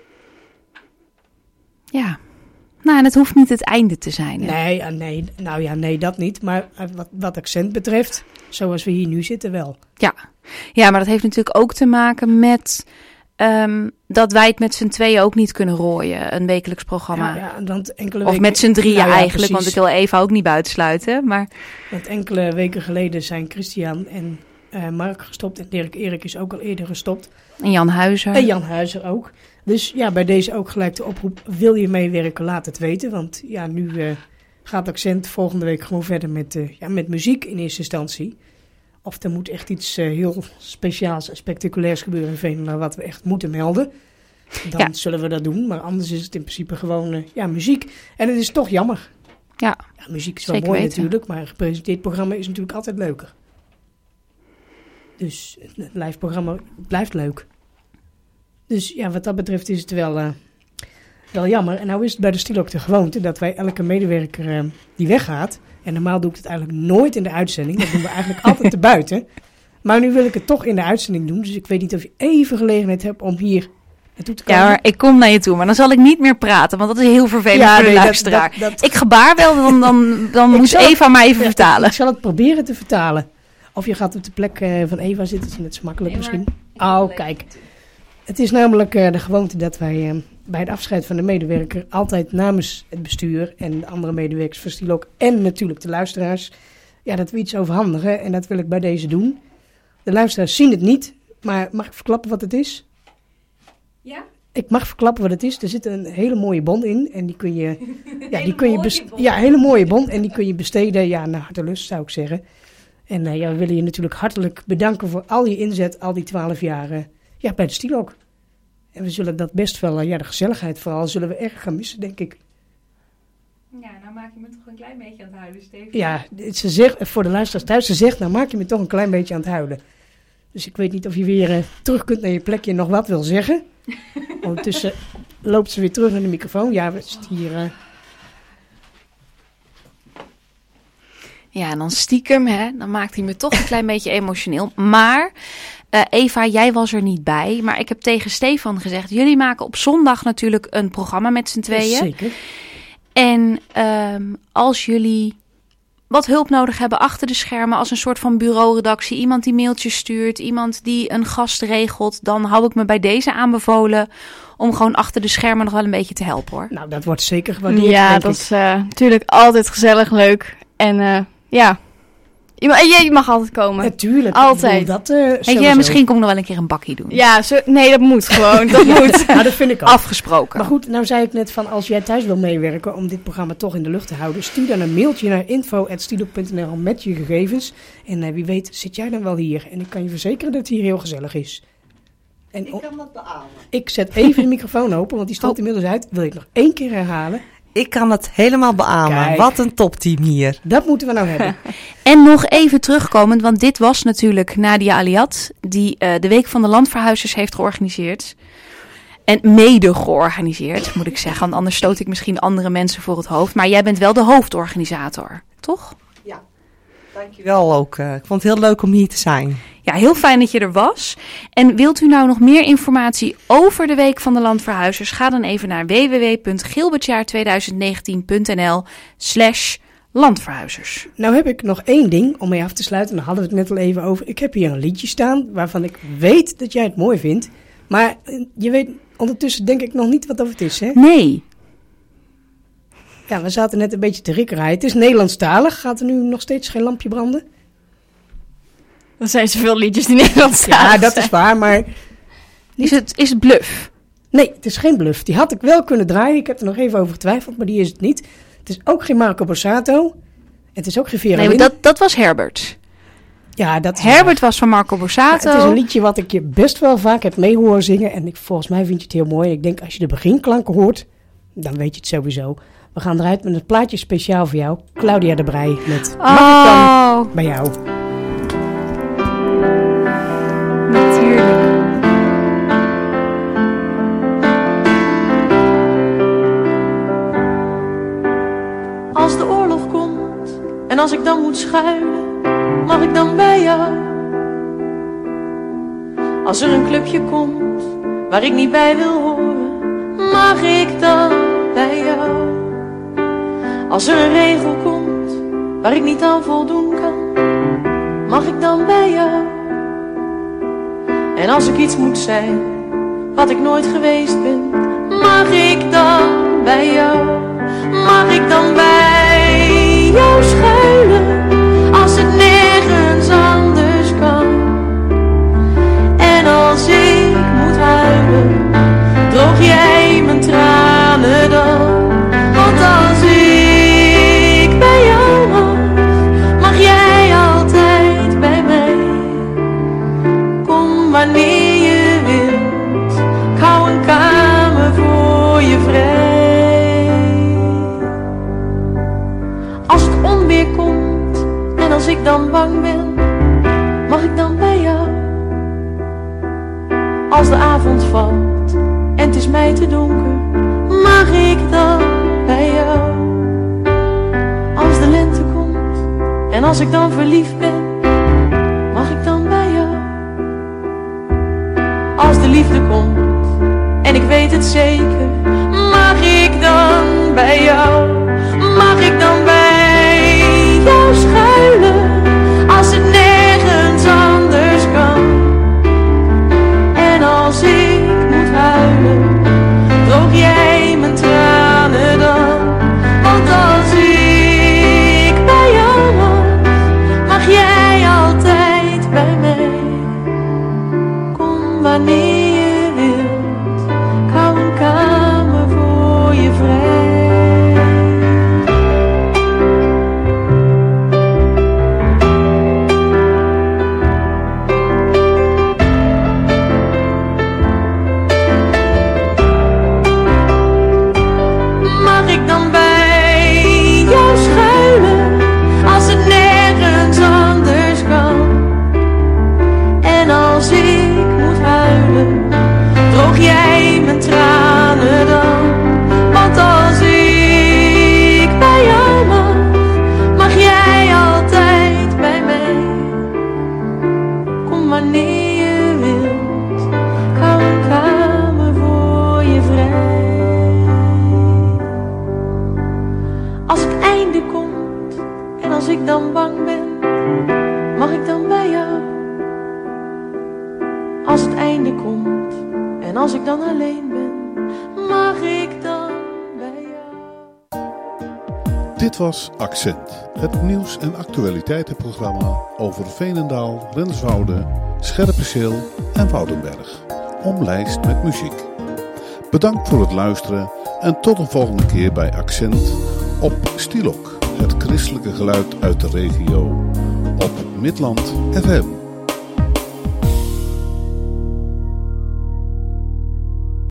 Ja. Nou, en het hoeft niet het einde te zijn. Hè? Nee, nee, nou ja, nee, dat niet. Maar wat, wat Accent betreft, zoals we hier nu zitten, wel. Ja. Ja, maar dat heeft natuurlijk ook te maken met um, dat wij het met z'n tweeën ook niet kunnen rooien. Een wekelijks programma. Ja, ja, want enkele of weken... met z'n drieën nou ja, eigenlijk, precies. want ik wil Eva ook niet buitensluiten. Maar... Want enkele weken geleden zijn Christian en uh, Mark gestopt. En Dirk Erik is ook al eerder gestopt. En Jan Huizer. En Jan Huizer ook. Dus ja, bij deze ook gelijk de oproep. Wil je meewerken, laat het weten. Want ja, nu uh, gaat Accent volgende week gewoon verder met, uh, ja, met muziek in eerste instantie. Of er moet echt iets uh, heel speciaals en spectaculairs gebeuren in Veenendaal wat we echt moeten melden. Dan ja. zullen we dat doen. Maar anders is het in principe gewoon uh, ja, muziek. En het is toch jammer. Ja, ja muziek is wel zeker mooi weten. natuurlijk. Maar een gepresenteerd programma is natuurlijk altijd leuker. Dus het live programma blijft leuk. Dus ja, wat dat betreft is het wel, uh, wel jammer. En nou is het bij de Stilok de gewoonte dat wij elke medewerker uh, die weggaat... En normaal doe ik het eigenlijk nooit in de uitzending. Dat doen we eigenlijk altijd te buiten. Maar nu wil ik het toch in de uitzending doen. Dus ik weet niet of je even gelegenheid hebt om hier naartoe te komen. Ja, maar ik kom naar je toe. Maar dan zal ik niet meer praten. Want dat is heel vervelend ja, voor de nee, luisteraar. Dat, dat, dat... Ik gebaar wel, dan, dan, dan moet zal, Eva maar even ja, vertalen. Ik zal het proberen te vertalen. Of je gaat op de plek uh, van Eva zitten. Dat is net zo makkelijk nee, misschien. Oh, kijk. Het is namelijk uh, de gewoonte dat wij uh, bij het afscheid van de medewerker altijd namens het bestuur en de andere medewerkers van Stilok en natuurlijk de luisteraars, ja, dat we iets overhandigen. En dat wil ik bij deze doen. De luisteraars zien het niet, maar mag ik verklappen wat het is? Ja? Ik mag verklappen wat het is. Er zit een hele mooie bon in en die kun je, ja, die kun je best- ja, hele mooie bon en die kun je besteden, ja, naar hartelust zou ik zeggen. En uh, ja, we willen je natuurlijk hartelijk bedanken voor al je inzet, al die twaalf jaar. Uh, Ja, bij de Stilok. En we zullen dat best wel, ja, de gezelligheid vooral, zullen we erg gaan missen, denk ik. Ja, nou maak je me toch een klein beetje aan het huilen, Steven. Ja, ze zegt, voor de luisteraars thuis, ze zegt, nou maak je me toch een klein beetje aan het huilen. Dus ik weet niet of je weer uh, terug kunt naar je plekje en nog wat wil zeggen. Ondertussen loopt ze weer terug naar de microfoon. Ja, we zitten hier... Uh... Ja, en dan stiekem, hè, dan maakt hij me toch een klein beetje emotioneel. Maar... Uh, Eva, jij was er niet bij, maar ik heb tegen Stefan gezegd... jullie maken op zondag natuurlijk een programma met z'n tweeën. Zeker. En um, als jullie wat hulp nodig hebben achter de schermen... als een soort van bureauredactie, iemand die mailtjes stuurt... iemand die een gast regelt... dan hou ik me bij deze aanbevolen... om gewoon achter de schermen nog wel een beetje te helpen, hoor. Nou, dat wordt zeker gewaardeerd, Ja, denk dat ik. is uh, natuurlijk altijd gezellig, leuk. En uh, ja... Je, ma- je mag altijd komen. Natuurlijk. Altijd. Ik bedoel, dat, uh, Weet je, sowieso. misschien kom ik nog wel een keer een bakkie doen. Ja, zo, nee, dat moet gewoon. Dat moet. Nou, dat vind ik ook. Afgesproken. Maar goed, nou zei ik net van als jij thuis wil meewerken om dit programma toch in de lucht te houden, stuur dan een mailtje naar info at stilok punt n l met je gegevens. En uh, wie weet zit jij dan wel hier. En ik kan je verzekeren dat het hier heel gezellig is. En Ik kan dat beamen. ik zet even de microfoon open, want die stond Oh. inmiddels uit. Wil je het nog één keer herhalen? Ik kan het helemaal beamen. Kijk. Wat een topteam hier. Dat moeten we nou hebben. En nog even terugkomend, want dit was natuurlijk Nadia Aliat... die uh, de Week van de Landverhuizers heeft georganiseerd. En mede georganiseerd, moet ik zeggen. Want anders stoot ik misschien andere mensen voor het hoofd. Maar jij bent wel de hoofdorganisator, toch? Ja, dankjewel ook. Uh, ik vond het heel leuk om hier te zijn. Ja, heel fijn dat je er was. En wilt u nou nog meer informatie over de Week van de Landverhuizers? Ga dan even naar w w w punt gilbertjaar tweeduizend negentien punt n l slash landverhuizers. Nou heb ik nog één ding om mee af te sluiten. Daar hadden we het net al even over. Ik heb hier een liedje staan waarvan ik weet dat jij het mooi vindt. Maar je weet ondertussen denk ik nog niet wat dat het is, hè? Nee. Ja, we zaten net een beetje te rikkerij. Het is Nederlandstalig. Gaat er nu nog steeds geen lampje branden? Er zijn zoveel liedjes die Nederlandstalig zijn. Ja, dat is waar, maar... Is het, is het bluff? Nee, het is geen bluff. Die had ik wel kunnen draaien. Ik heb er nog even over getwijfeld, maar die is het niet. Het is ook geen Marco Borsato. Het is ook geen Vera Nee, maar dat, dat was Herbert. Ja, dat is Herbert waar. was van Marco Borsato. Ja, het is een liedje wat ik je best wel vaak heb mee horen zingen. En ik, volgens mij vind je het heel mooi. En ik denk, als je de beginklanken hoort, dan weet je het sowieso. We gaan eruit met het plaatje speciaal voor jou. Claudia de Breij met Oh. Mag ik dan bij jou? Natuurlijk. Als de oorlog komt en als ik dan moet schuilen, mag ik dan bij jou? Als er een clubje komt waar ik niet bij wil horen, mag ik dan bij jou? Als er een regel komt waar ik niet aan voldoen kan, mag ik dan bij jou? En als ik iets moet zijn wat ik nooit geweest ben, mag ik dan bij jou? Mag ik dan bij jou schuilen als het nergens anders kan? En als ik moet huilen, droog jij mijn tranen dan? Want als ik bij jou mag, mag jij altijd bij mij. Kom wanneer je wilt, ik hou een kamer voor je vrij. Als het onweer komt en als ik dan bang ben, mag ik dan bij jou? Als de avond valt en het is mij te donker, mag ik dan bij jou? Als de lente komt en als ik dan verliefd ben, mag ik dan bij jou? Als de liefde komt en ik weet het zeker, mag ik dan bij jou? Mag ik dan bij jou schuilen als het nergens anders kan? En als ik moet huilen, droog jij mijn tranen dan? Want als ik bij jou mag, mag jij altijd bij mij. Kom wanneer je wilt, ik hou een kamer voor je vrij. Jij mijn tranen dan? Want als ik bij jou mag, mag jij altijd bij mij. Kom wanneer je wilt, ik hou een kamer voor je vrij. Als het einde komt en als ik dan bang ben, mag ik dan bij jou? Als het einde komt en als ik dan alleen ben, mag ik dan bij jou? Dit was Accent, het nieuws- en actualiteitenprogramma over Veenendaal, Renswoude, Scherpenzeel en Woudenberg. Omlijst met muziek. Bedankt voor het luisteren en tot een volgende keer bij Accent op Stilok, het christelijke geluid uit de regio, op Midland F M.